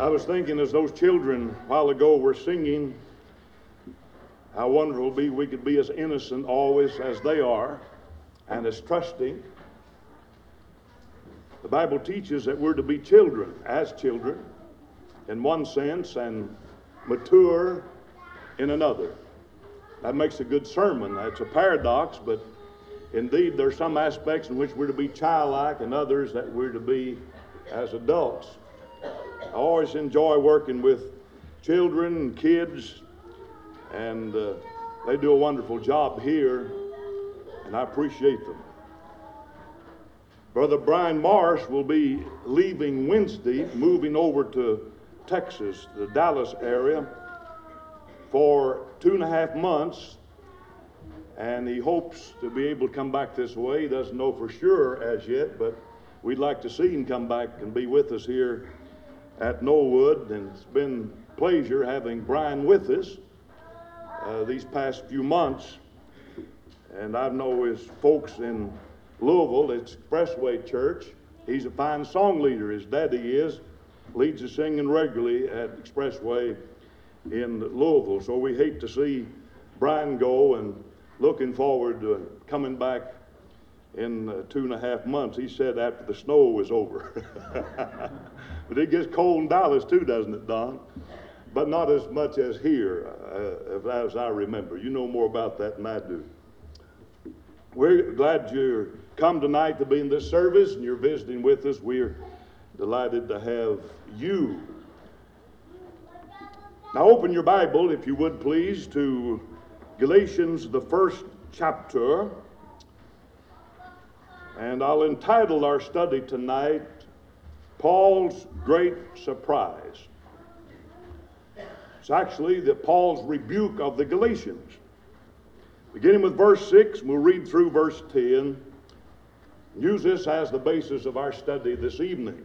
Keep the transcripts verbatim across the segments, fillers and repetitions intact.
I was thinking as those children a while ago were singing, how wonderful it would be we could be as innocent always as they are and as trusting. The Bible teaches that we're to be children as children in one sense and mature in another. That makes a good sermon. That's a paradox, but indeed there are some aspects in which we're to be childlike and others that we're to be as adults. I always enjoy working with children and kids, and uh, they do a wonderful job here, and I appreciate them. Brother Brian Morris will be leaving Wednesday, moving over to Texas, the Dallas area, for two and a half months, and he hopes to be able to come back this way. He doesn't know for sure as yet, but we'd like to see him come back and be with us here at Knollwood, and it's been a pleasure having Brian with us uh, these past few months. And I know his folks in Louisville, it's Expressway Church. He's a fine song leader, his daddy is, leads the singing regularly at Expressway in Louisville. So we hate to see Brian go, and looking forward to coming back in uh, two and a half months. He said after the snow was over. But it gets cold in Dallas too, doesn't it, Don? But not as much as here, uh, as I remember. You know more about that than I do. We're glad you come tonight to be in this service, and you're visiting with us. We're delighted to have you. Now open your Bible, if you would please, to Galatians, the first chapter. And I'll entitle our study tonight, Paul's Great Surprise. It's actually the Paul's rebuke of the Galatians. Beginning with verse six, we'll read through verse ten. Use this as the basis of our study this evening.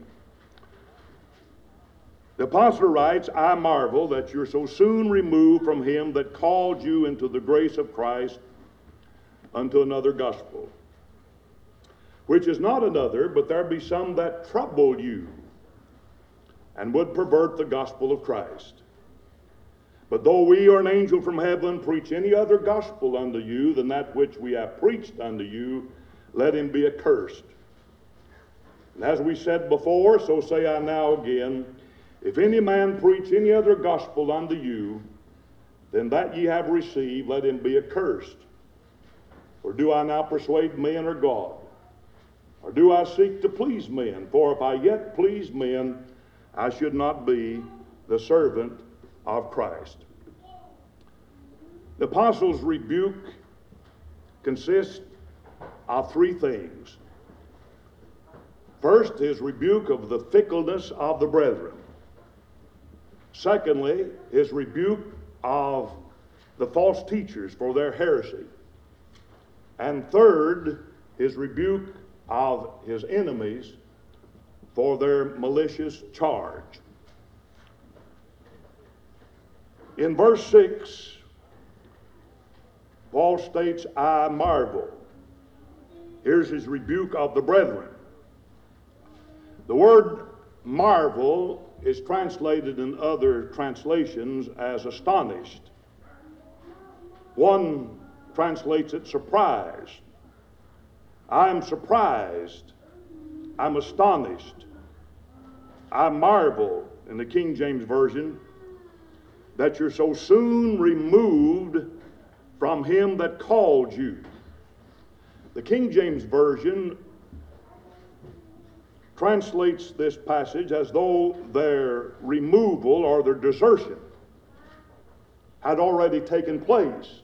The apostle writes, I marvel that you're so soon removed from him that called you into the grace of Christ unto another gospel, which is not another, but there be some that trouble you and would pervert the gospel of Christ. But though we or an angel from heaven preach any other gospel unto you than that which we have preached unto you, let him be accursed. And as we said before, so say I now again, if any man preach any other gospel unto you than that ye have received, let him be accursed. For do I now persuade men or God? Or do I seek to please men? For if I yet please men, I should not be the servant of Christ. The apostle's rebuke consists of three things. First, his rebuke of the fickleness of the brethren. Secondly, his rebuke of the false teachers for their heresy. And third, his rebuke of his enemies for their malicious charge. In verse six, Paul states, I marvel. Here's his rebuke of the brethren. The word marvel is translated in other translations as astonished. One translates it surprised. I am surprised. I'm astonished. I marvel, in the King James Version, that you're so soon removed from him that called you. The King James Version translates this passage as though their removal or their desertion had already taken place.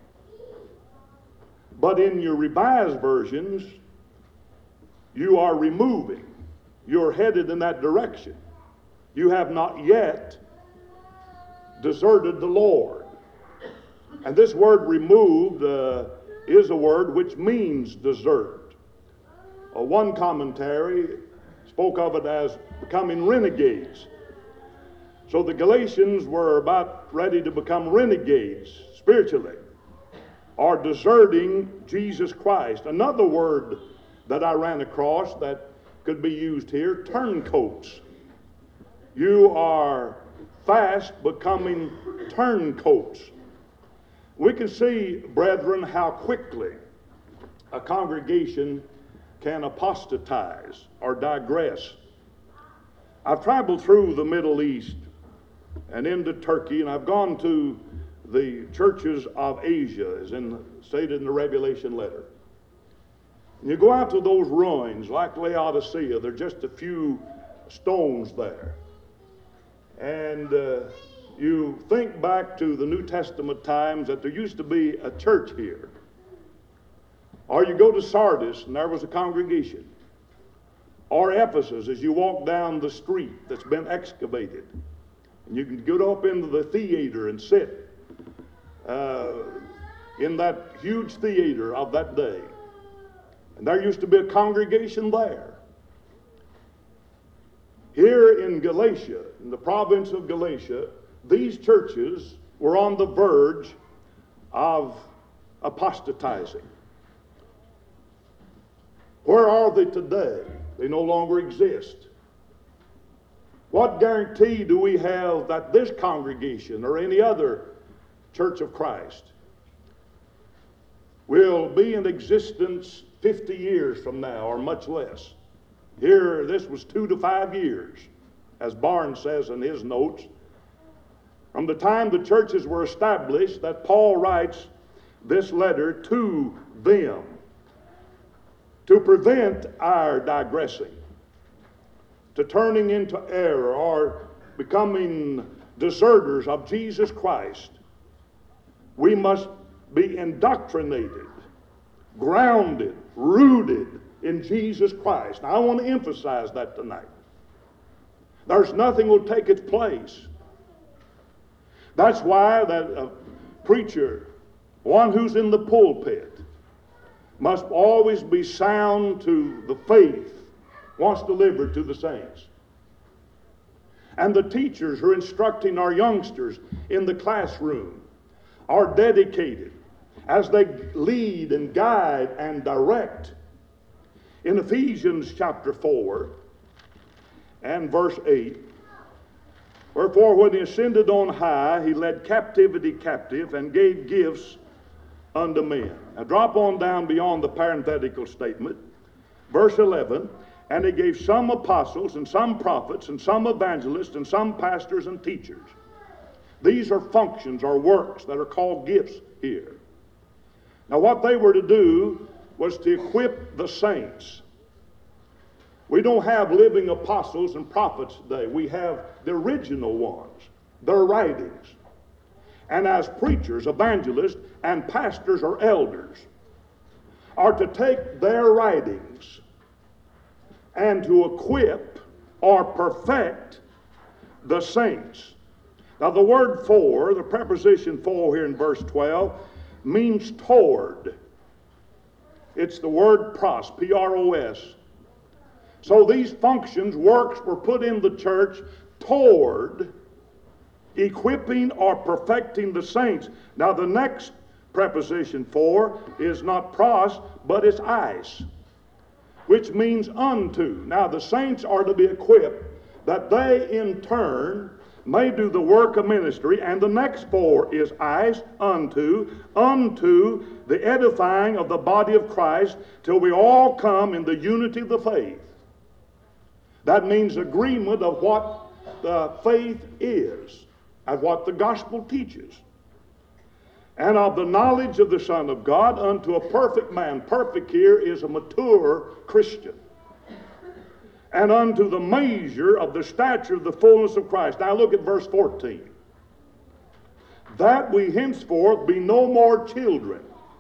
But in your revised versions, you are removing. You're headed in that direction. You have not yet deserted the Lord. And this word removed uh, is a word which means desert. Uh, one commentary spoke of it as becoming renegades. So the Galatians were about ready to become renegades spiritually, or deserting Jesus Christ. Another word that I ran across that could be used here, turncoats. You are fast becoming turncoats. We can see, brethren, how quickly a congregation can apostatize or digress. I've traveled through the Middle East and into Turkey, and I've gone to the churches of Asia, as in, stated in the Revelation letter. And you go out to those ruins like Laodicea, there are just a few stones there. And uh, you think back to the New Testament times that there used to be a church here. Or you go to Sardis and there was a congregation. Or Ephesus as you walk down the street that's been excavated. And you can get up into the theater and sit uh, in that huge theater of that day. And there used to be a congregation there. Here in Galatia, in the province of Galatia, these churches were on the verge of apostatizing. Where are they today? They no longer exist. What guarantee do we have that this congregation or any other Church of Christ will be in existence fifty years from now or much less? Here, this was two to five years, as Barnes says in his notes, from the time the churches were established that Paul writes this letter to them to prevent our digressing, to turning into error or becoming deserters of Jesus Christ. We must be indoctrinated, grounded, rooted in Jesus Christ. Now, I want to emphasize that tonight. There's nothing will take its place. That's why that a preacher, one who's in the pulpit, must always be sound to the faith once delivered to the saints. And the teachers who are instructing our youngsters in the classroom are dedicated as they lead and guide and direct. In Ephesians chapter four and verse eight, wherefore when he ascended on high, he led captivity captive and gave gifts unto men. Now drop on down beyond the parenthetical statement. Verse eleven, and he gave some apostles and some prophets and some evangelists and some pastors and teachers. These are functions or works that are called gifts here. Now what they were to do was to equip the saints. We don't have living apostles and prophets today. We have the original ones, their writings. And as preachers, evangelists, and pastors or elders are to take their writings and to equip or perfect the saints. Now the word for, the preposition for here in verse twelve, means toward. It's the word pros, P R O S. So these functions, works were put in the church toward equipping or perfecting the saints. Now the next preposition for is not pros, but it's eis, which means unto. Now the saints are to be equipped that they in turn may do the work of ministry, and the next for is eis, unto, unto the edifying of the body of Christ till we all come in the unity of the faith. That means agreement of what the faith is and what the gospel teaches. And of the knowledge of the Son of God unto a perfect man. Perfect here is a mature Christian. And unto the measure of the stature of the fullness of Christ. Now look at verse fourteen. That we henceforth be no more children.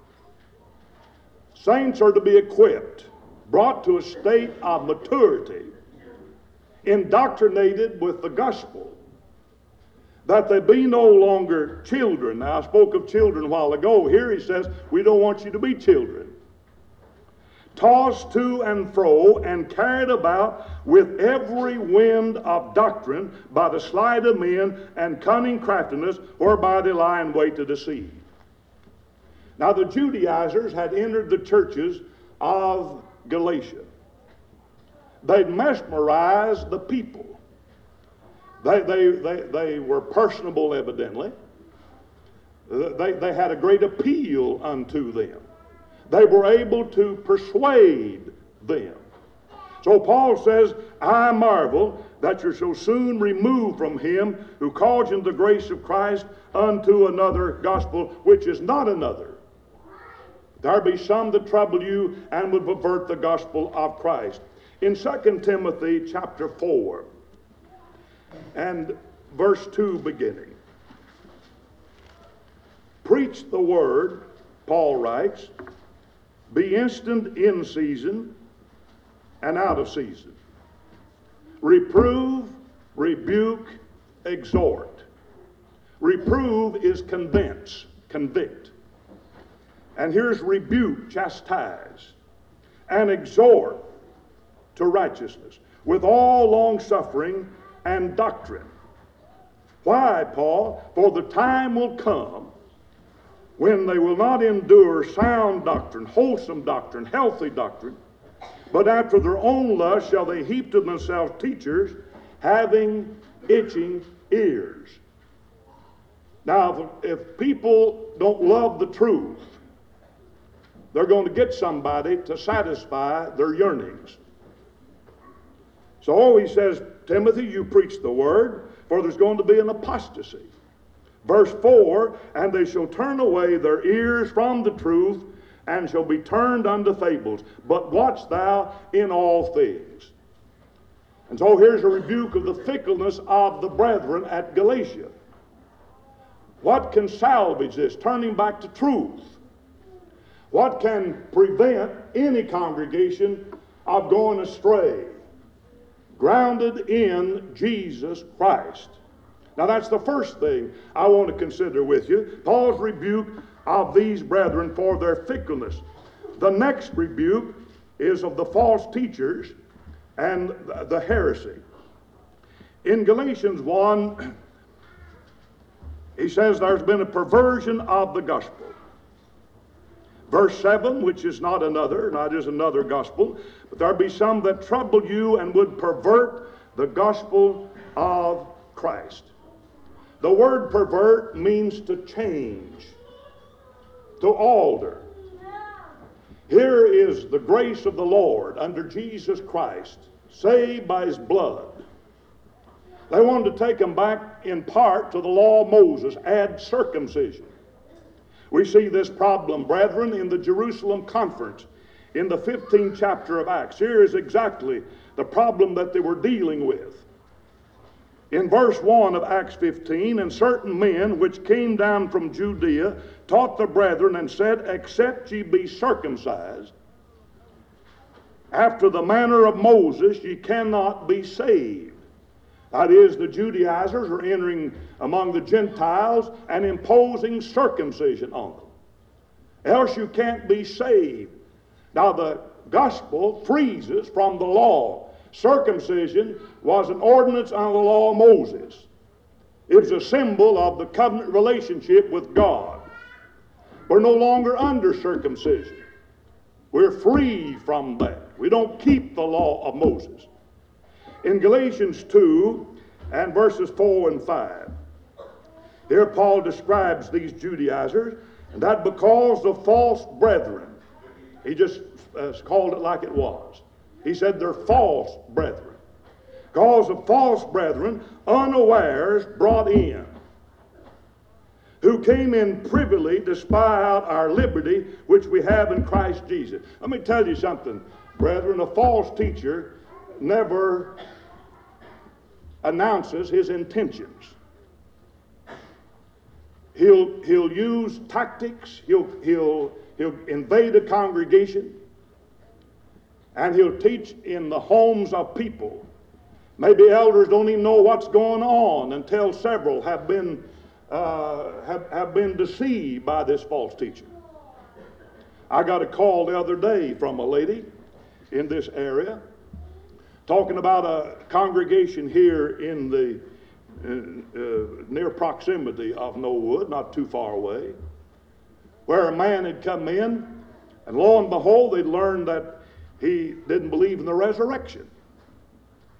Saints are to be equipped, brought to a state of maturity, indoctrinated with the gospel, that they be no longer children. Now I spoke of children a while ago. Here he says, we don't want you to be children. Tossed to and fro and carried about with every wind of doctrine by the sleight of men and cunning craftiness, whereby they lie in wait to deceive. Now the Judaizers had entered the churches of Galatia. They'd mesmerized the people. They, they, they, they were personable, evidently. They, they had a great appeal unto them. They were able to persuade them. So Paul says, I marvel that you're so soon removed from him who called you in the grace of Christ unto another gospel, which is not another. There be some that trouble you and would pervert the gospel of Christ. In Second Timothy chapter four and verse two beginning, preach the word, Paul writes, be instant in season and out of season. Reprove, rebuke, exhort. Reprove is convince, convict. And here's rebuke, chastise. And exhort to righteousness, with all long-suffering and doctrine. Why, Paul? For the time will come when they will not endure sound doctrine, wholesome doctrine, healthy doctrine, but after their own lust shall they heap to themselves teachers having itching ears. Now, if, if people don't love the truth, they're going to get somebody to satisfy their yearnings. So he says, Timothy, you preach the word, for there's going to be an apostasy. Verse four, and they shall turn away their ears from the truth, and shall be turned unto fables. But watch thou in all things. And so here's a rebuke of the fickleness of the brethren at Galatia. What can salvage this? Turning back to truth. What can prevent any congregation of going astray? Grounded in Jesus Christ. Now that's the first thing I want to consider with you. Paul's rebuke of these brethren for their fickleness. The next rebuke is of the false teachers and the heresy. In Galatians one, he says there's been a perversion of the gospel. Verse seven, which is not another, not is another gospel, but there be some that trouble you and would pervert the gospel of Christ. The word pervert means to change, to alter. Here is the grace of the Lord under Jesus Christ, saved by his blood. They wanted to take them back in part to the law of Moses, add circumcision. We see this problem, brethren, in the Jerusalem conference in the fifteenth chapter of Acts. Here is exactly the problem that they were dealing with. In verse one of Acts fifteen, and certain men which came down from Judea taught the brethren and said, except ye be circumcised after the manner of Moses, ye cannot be saved. That is, the Judaizers are entering among the Gentiles and imposing circumcision on them. Else you can't be saved. Now the gospel frees us from the law. Circumcision was an ordinance under the law of Moses. It was a symbol of the covenant relationship with God. We're no longer under circumcision. We're free from that. We don't keep the law of Moses. In Galatians two and verses four and five, here Paul describes these Judaizers, and that because of false brethren. He just uh, called it like it was. He said they're false brethren. Because of false brethren, unawares brought in, who came in privily to spy out our liberty, which we have in Christ Jesus. Let me tell you something, brethren. A false teacher never announces his intentions. He'll, he'll use tactics. He'll, he'll, he'll invade a congregation. And he'll teach in the homes of people. Maybe elders don't even know what's going on until several have been, uh, have, have been deceived by this false teacher. I got a call the other day from a lady in this area talking about a congregation here in the uh, uh, near proximity of Knollwood, not too far away, where a man had come in, and lo and behold, they'd learned that he didn't believe in the resurrection.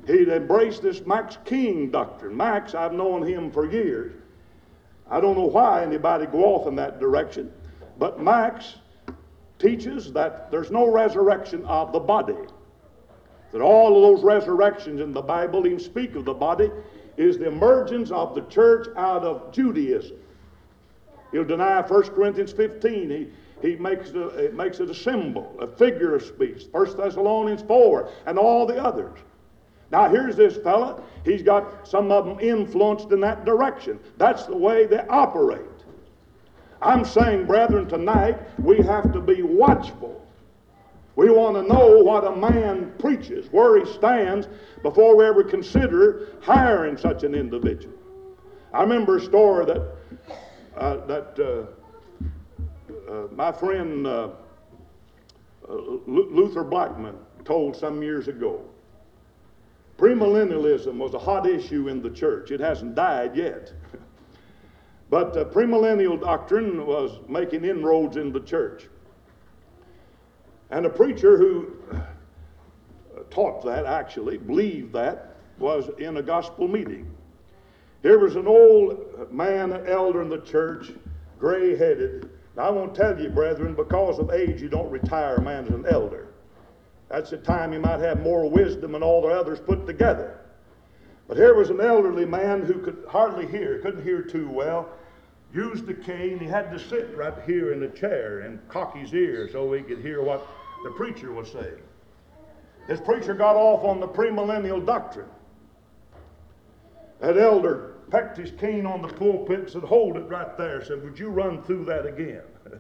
He'd embraced this Max King doctrine. Max, I've known him for years. I don't know why anybody go off in that direction, but Max teaches that there's no resurrection of the body. That all of those resurrections in the Bible, even speak of the body, is the emergence of the church out of Judaism. He'll deny First Corinthians fifteen. He, he makes, it, it makes it a symbol, a figure of speech. First Thessalonians four, and all the others. Now here's this fella. He's got some of them influenced in that direction. That's the way they operate. I'm saying, brethren, tonight we have to be watchful. We want to know what a man preaches, where he stands, before we ever consider hiring such an individual. I remember a story that uh, that uh, uh, my friend uh, uh, Luther Blackman told some years ago. Premillennialism was a hot issue in the church. It hasn't died yet. But uh, premillennial doctrine was making inroads in the church. And a preacher who taught that, actually, believed that, was in a gospel meeting. Here was an old man, an elder in the church, gray-headed. Now, I won't tell you, brethren, because of age, you don't retire a man as an elder. That's the time you might have more wisdom than all the others put together. But here was an elderly man who could hardly hear, couldn't hear too well, used the cane. He had to sit right here in the chair and cock his ear so he could hear what the preacher was saying. This preacher got off on the premillennial doctrine. That elder pecked his cane on the pulpit and said, "Hold it right there." Said, "Would you run through that again?"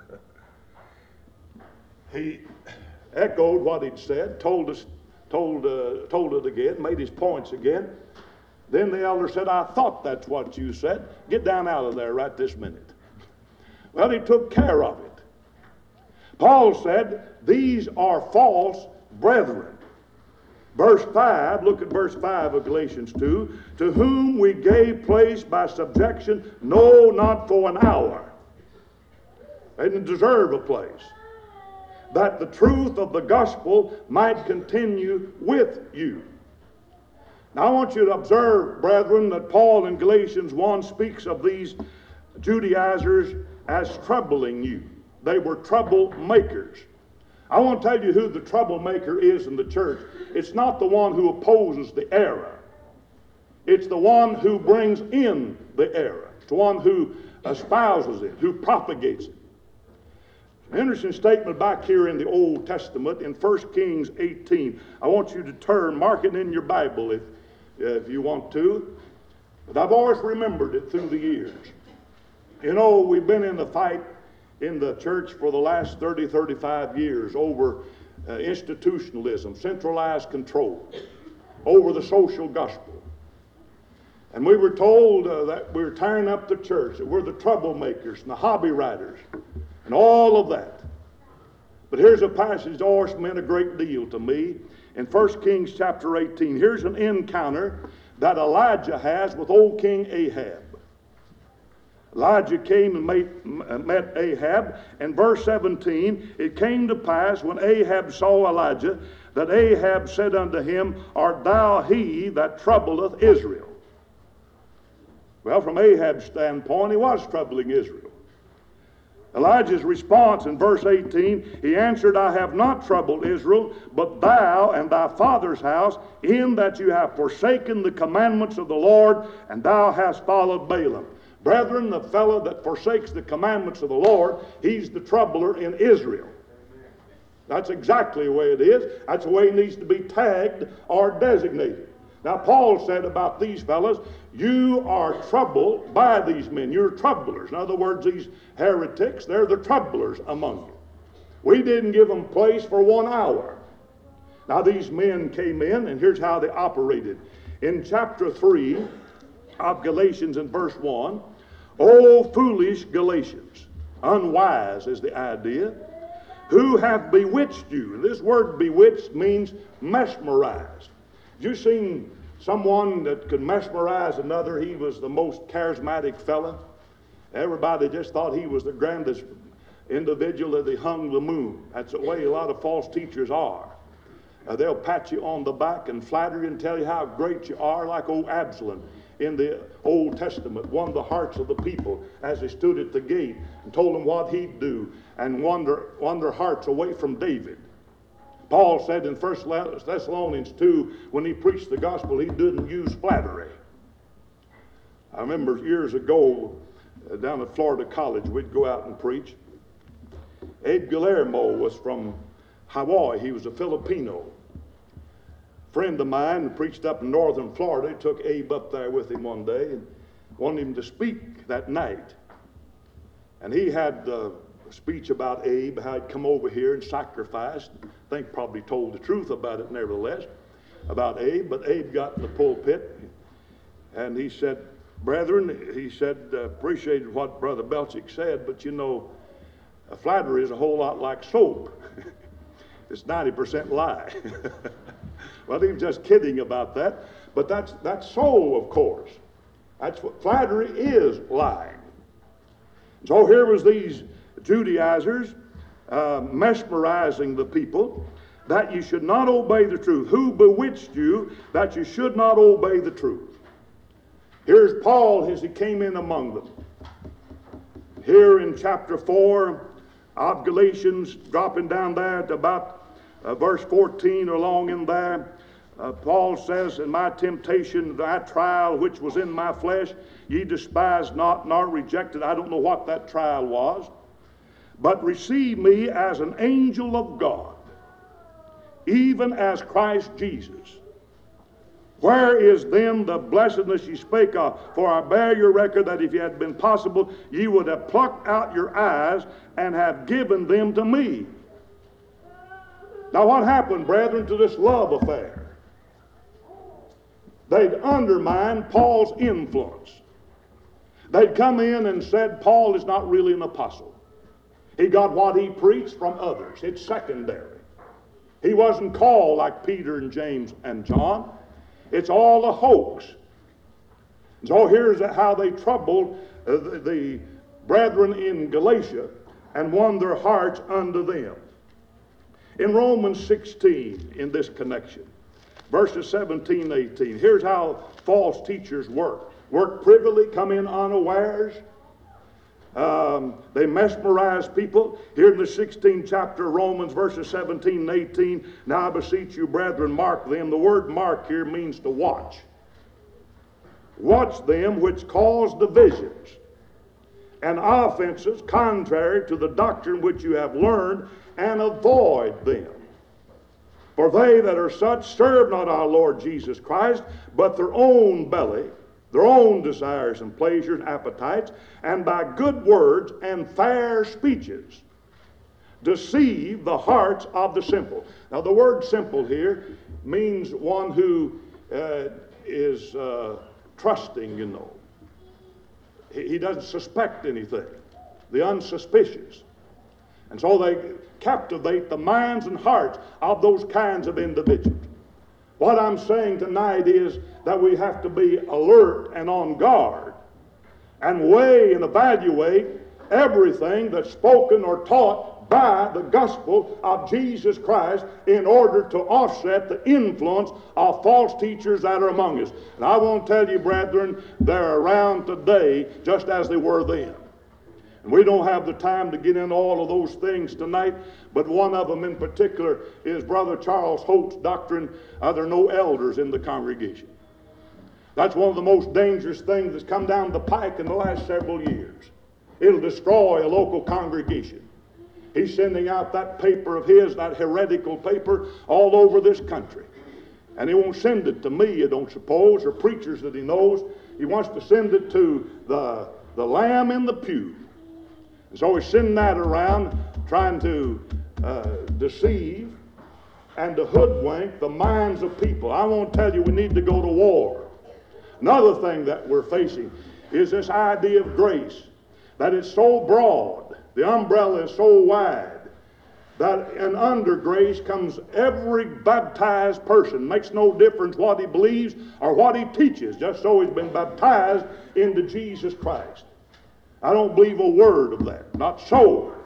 He echoed what he'd said, told us, told, uh, told it again, made his points again. Then the elder said, "I thought that's what you said. Get down out of there right this minute." Well, he took care of it. Paul said, "These are false brethren." Verse five, look at verse five of Galatians two. "To whom we gave place by subjection, no, not for an hour." They didn't deserve a place. "That the truth of the gospel might continue with you." Now I want you to observe, brethren, that Paul in Galatians one speaks of these Judaizers as troubling you. They were troublemakers. I want to tell you who the troublemaker is in the church. It's not the one who opposes the error. It's the one who brings in the error. It's the one who espouses it, who propagates it. An interesting statement back here in the Old Testament in First Kings eighteen. I want you to turn, mark it in your Bible if, if you want to. But I've always remembered it through the years. You know, we've been in a fight in the church for the last thirty, thirty-five years over uh, institutionalism, centralized control, over the social gospel. And we were told uh, that we were tearing up the church, that we're the troublemakers and the hobby riders and all of that. But here's a passage that always meant a great deal to me in First Kings chapter eighteen. Here's an encounter that Elijah has with old King Ahab. Elijah came and made, met Ahab, and verse seventeen, "It came to pass when Ahab saw Elijah, that Ahab said unto him, Art thou he that troubleth Israel?" Well, from Ahab's standpoint, he was troubling Israel. Elijah's response in verse eighteen, he answered, "I have not troubled Israel, but thou and thy father's house, in that you have forsaken the commandments of the Lord, and thou hast followed Balaam." Brethren, the fellow that forsakes the commandments of the Lord, he's the troubler in Israel. That's exactly the way it is. That's the way he needs to be tagged or designated. Now, Paul said about these fellows, you are troubled by these men. You're troublers. In other words, these heretics, they're the troublers among you. We didn't give them place for one hour. Now, these men came in, and here's how they operated. In chapter three of Galatians in verse one, "O foolish Galatians," unwise is the idea, "who have bewitched you." This word bewitched means mesmerized. Have you seen someone that could mesmerize another? He was the most charismatic fella. Everybody just thought he was the grandest individual that they hung the moon. That's the way a lot of false teachers are. Uh, they'll pat you on the back and flatter you and tell you how great you are, like old Absalom in the Old Testament won the hearts of the people as he stood at the gate and told them what he'd do and won their, won their hearts away from David. Paul said in First Thessalonians two, when he preached the gospel, he didn't use flattery. I remember years ago uh, down at Florida College, we'd go out and preach. Abe Guillermo was from Hawaii. He was a Filipino. Friend of mine preached up in northern Florida. He took Abe up there with him one day and wanted him to speak that night. And he had uh, a speech about Abe, how he'd come over here and sacrificed. I think probably told the truth about it nevertheless, about Abe. But Abe got in the pulpit and he said, brethren, he said, uh, appreciated what Brother Belchick said, but you know, flattery is a whole lot like soap. It's ninety percent lie. Well, he was just kidding about that, but that's that's so, of course. That's what flattery is, lying. So here was these Judaizers uh, mesmerizing the people that you should not obey the truth. Who bewitched you that you should not obey the truth? Here's Paul as he came in among them. Here in chapter four of Galatians, dropping down there to about uh, verse fourteen or along in there, uh, Paul says, in my temptation, thy trial which was in my flesh, ye despised not, nor rejected. I don't know what that trial was, but receive me as an angel of God, even as Christ Jesus. Where is then the blessedness ye spake of? For I bear your record that if it had been possible, ye would have plucked out your eyes and have given them to me. Now what happened, brethren, to this love affair? They'd undermined Paul's influence. They'd come in and said Paul is not really an apostle. He got what he preached from others. It's secondary. He wasn't called like Peter and James and John. It's all a hoax. So here's how they troubled uh, the, the brethren in Galatia and won their hearts unto them. In Romans sixteen, in this connection, verses seventeen, eighteen, here's how false teachers work. Work privily, come in unawares. Um, they mesmerize people. Here in the sixteenth chapter of Romans, verses seventeen and eighteen, now I beseech you, brethren, mark them. The word mark here means to watch. Watch them which cause divisions and offenses contrary to the doctrine which you have learned, and avoid them. For they that are such serve not our Lord Jesus Christ, but their own belly, their own desires and pleasures and appetites, and by good words and fair speeches deceive the hearts of the simple. Now the word simple here means one who uh, is uh, trusting, you know. He, he doesn't suspect anything. The unsuspicious. And so they captivate the minds and hearts of those kinds of individuals. What I'm saying tonight is that we have to be alert and on guard and weigh and evaluate everything that's spoken or taught by the gospel of Jesus Christ in order to offset the influence of false teachers that are among us. And I want to tell you, brethren, they're around today just as they were then. And we don't have the time to get into all of those things tonight, but one of them in particular is Brother Charles Holt's doctrine, uh, there are no elders in the congregation. That's one of the most dangerous things that's come down the pike in the last several years. It'll destroy a local congregation. He's sending out that paper of his, that heretical paper, all over this country. And he won't send it to me, I don't suppose, or preachers that he knows. He wants to send it to the, the lamb in the pew. And so he's sending that around, trying to uh, deceive and to hoodwink the minds of people. I won't tell you we need to go to war. Another thing that we're facing is this idea of grace, that it's so broad, the umbrella is so wide, that and under grace comes every baptized person. Makes no difference what he believes or what he teaches, just so he's been baptized into Jesus Christ. I don't believe a word of that, not so.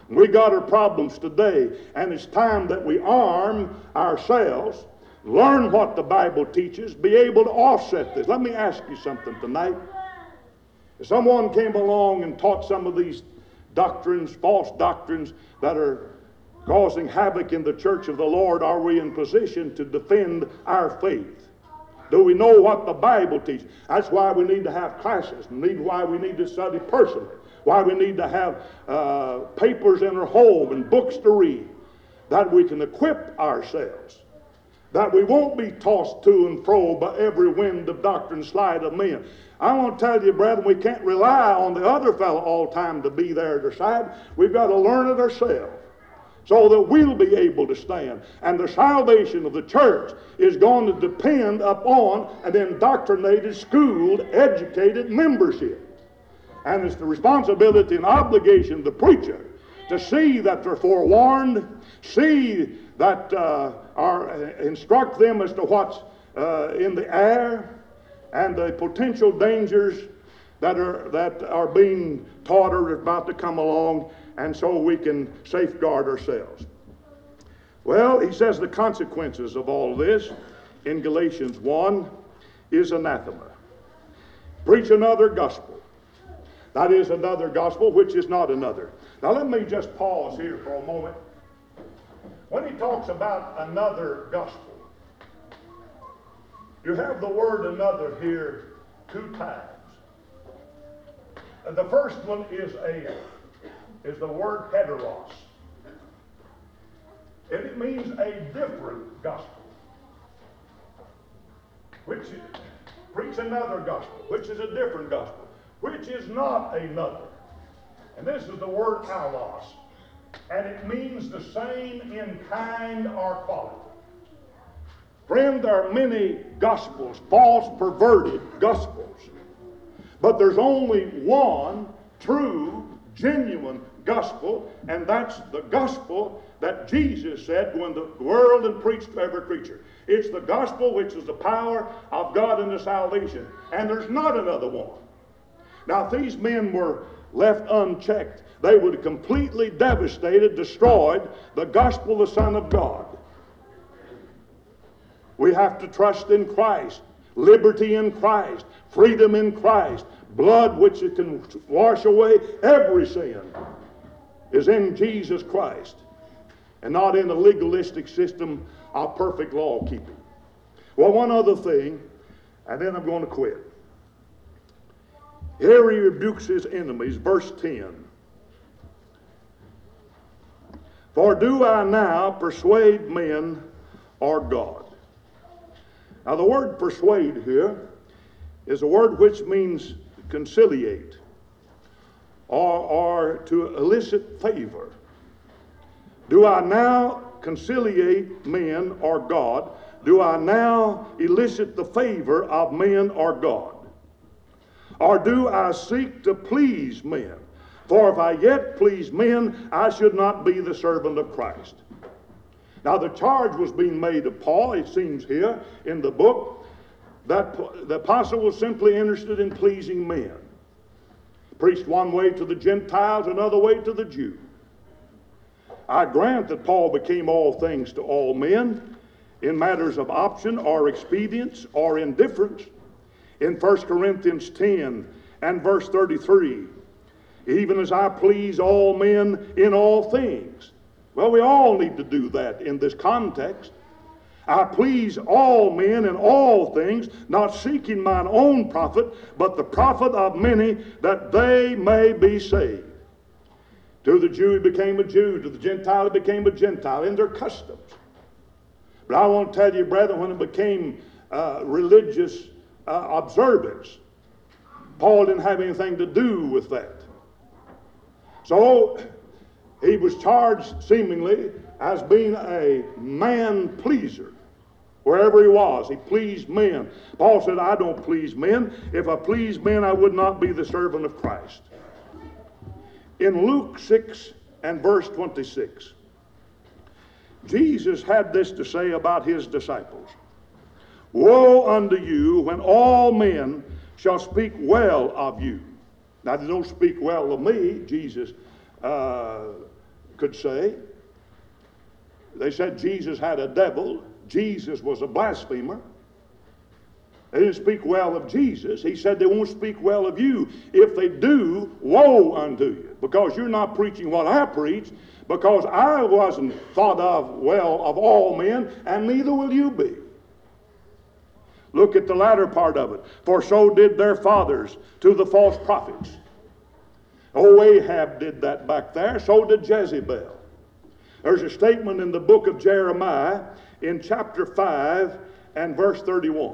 We got our problems today, and it's time that we arm ourselves, learn what the Bible teaches, be able to offset this. Let me ask you something tonight. If someone came along and taught some of these doctrines, false doctrines that are causing havoc in the church of the Lord, are we in position to defend our faith? Do we know what the Bible teaches? That's why we need to have classes, and need why we need to study personally, why we need to have uh, papers in our home and books to read, that we can equip ourselves, that we won't be tossed to and fro by every wind of doctrine, sleight of men. I want to tell you, brethren, we can't rely on the other fellow all the time to be there at our side. We've got to learn it ourselves, so that we'll be able to stand. And the salvation of the church is going to depend upon an indoctrinated, schooled, educated membership. And it's the responsibility and obligation of the preacher to see that they're forewarned, see that uh, are, instruct them as to what's uh, in the air and the potential dangers that are, that are being taught or about to come along, and so we can safeguard ourselves. Well, he says the consequences of all this in Galatians one is anathema. Preach another gospel. That is another gospel which is not another. Now let me just pause here for a moment. When he talks about another gospel, you have the word another here two times. The first one is a is the word heteros. And it means a different gospel. Which is, preach another gospel, which is a different gospel, which is not another. And this is the word allos. And it means the same in kind or quality. Friend, there are many gospels, false, perverted gospels. But there's only one true, genuine gospel, and that's the gospel that Jesus said, "Go into the world and preach to every creature." It's the gospel which is the power of God unto salvation. And there's not another one. Now, if these men were left unchecked, they would have completely devastated, destroyed the gospel of the Son of God. We have to trust in Christ, liberty in Christ, freedom in Christ, blood which it can wash away every sin is in Jesus Christ, and not in a legalistic system of perfect law keeping. Well, one other thing, and then I'm going to quit. Here he rebukes his enemies, verse ten. For do I now persuade men or God? Now the word persuade here is a word which means conciliate or, or to elicit favor. Do I now conciliate men or God? Do I now elicit the favor of men or God? Or do I seek to please men? For if I yet please men, I should not be the servant of Christ. Now the charge was being made of Paul, it seems here in the book, that the apostle was simply interested in pleasing men. Preached one way to the Gentiles, another way to the Jew. I grant that Paul became all things to all men in matters of option or expedience or indifference. In First Corinthians ten and verse thirty-three, even as I please all men in all things. Well, we all need to do that in this context. I please all men in all things, not seeking mine own profit, but the profit of many, that they may be saved. To the Jew he became a Jew, to the Gentile he became a Gentile, in their customs. But I want to tell you, brethren, when it became uh, religious uh, observance, Paul didn't have anything to do with that. So he was charged seemingly as being a man-pleaser. Wherever he was, he pleased men. Paul said, I don't please men. If I pleased men, I would not be the servant of Christ. In Luke six and verse twenty-six, Jesus had this to say about his disciples. Woe unto you when all men shall speak well of you. Now, they don't speak well of me, Jesus uh, could say. They said Jesus had a devil. Jesus was a blasphemer. They didn't speak well of Jesus. He said they won't speak well of you. If they do, woe unto you, because you're not preaching what I preach, because I wasn't thought of well of all men, and neither will you be. Look at the latter part of it. For so did their fathers to the false prophets. Oh, Ahab did that back there. So did Jezebel. There's a statement in the book of Jeremiah in chapter five and verse thirty-one.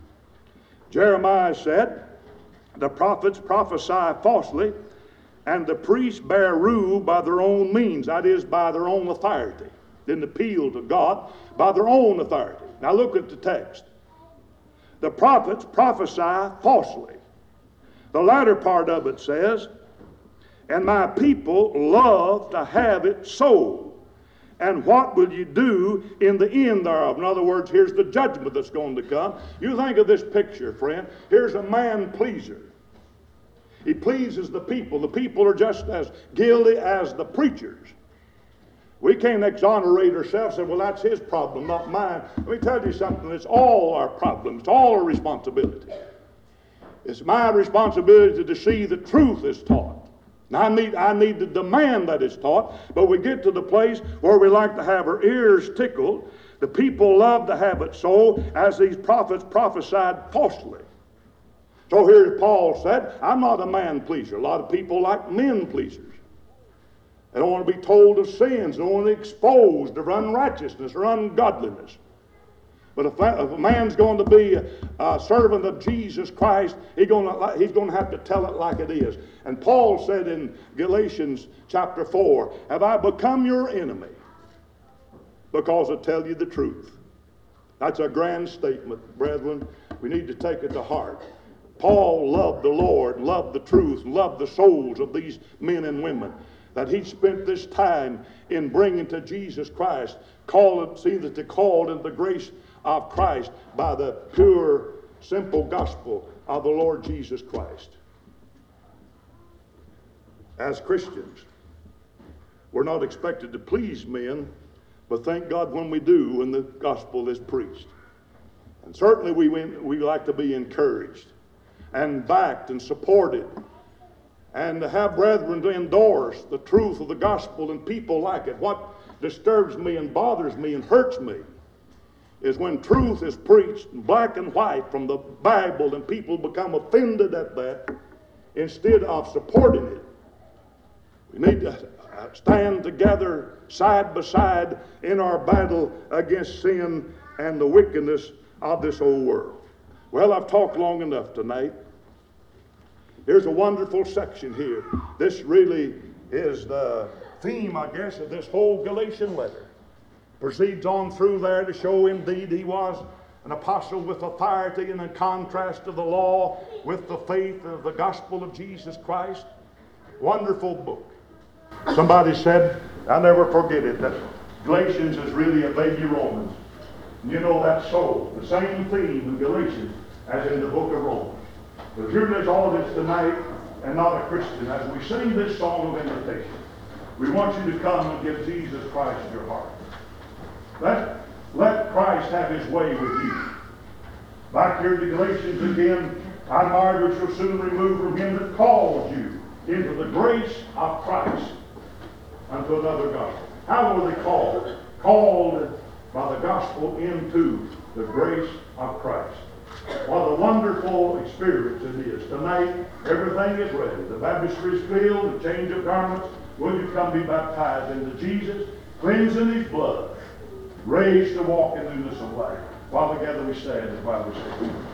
Jeremiah said, the prophets prophesy falsely, and the priests bear rule by their own means, that is, by their own authority. Didn't appeal to God, by their own authority. Now look at the text. The prophets prophesy falsely. The latter part of it says, and my people love to have it so. And what will you do in the end thereof? In other words, here's the judgment that's going to come. You think of this picture, friend. Here's a man pleaser. He pleases the people. The people are just as guilty as the preachers. We can't exonerate ourselves and say, well, that's his problem, not mine. Let me tell you something. It's all our problem. It's all our responsibility. It's my responsibility to see the truth is taught. Now, I need, I need to demand that it's taught, but we get to the place where we like to have our ears tickled. The people love to have it so, as these prophets prophesied falsely. So here Paul said, I'm not a man pleaser. A lot of people like men pleasers. They don't want to be told of sins. They don't want to be exposed of unrighteousness or ungodliness. But if, that, if a man's going to be a, a servant of Jesus Christ, he gonna, he's going to have to tell it like it is. And Paul said in Galatians chapter four, have I become your enemy because I tell you the truth? That's a grand statement, brethren. We need to take it to heart. Paul loved the Lord, loved the truth, loved the souls of these men and women, that he spent this time in bringing to Jesus Christ, call it, see that they called in the grace of Christ by the pure, simple gospel of the Lord Jesus Christ. As Christians, we're not expected to please men, but thank God when we do, when the gospel is preached. And certainly we, we like to be encouraged and backed and supported, and to have brethren to endorse the truth of the gospel, and people like it. What disturbs me and bothers me and hurts me is when truth is preached in black and white from the Bible and people become offended at that instead of supporting it. We need to stand together side by side in our battle against sin and the wickedness of this old world. Well, I've talked long enough tonight. Here's a wonderful section here. This really is the theme, I guess, of this whole Galatian letter. Proceeds on through there to show indeed he was an apostle with authority, and in contrast to the law, with the faith of the gospel of Jesus Christ. Wonderful book. Somebody said, I'll never forget it, that Galatians is really a baby Romans. And you know that's so. The same theme in Galatians as in the book of Romans. But if you're in this audience tonight and not a Christian, as we sing this song of invitation, we want you to come and give Jesus Christ your heart. Let, let Christ have his way with you. Back here to Galatians again, I marvel shall soon remove from him that called you into the grace of Christ unto another gospel. How were they called? Called by the gospel into the grace of Christ. What a wonderful experience it is. Tonight, everything is ready. The baptistry is filled, the change of garments. Will you come be baptized into Jesus, cleansed in his blood, raised to walk in newness of life? While together we stand and while we sing.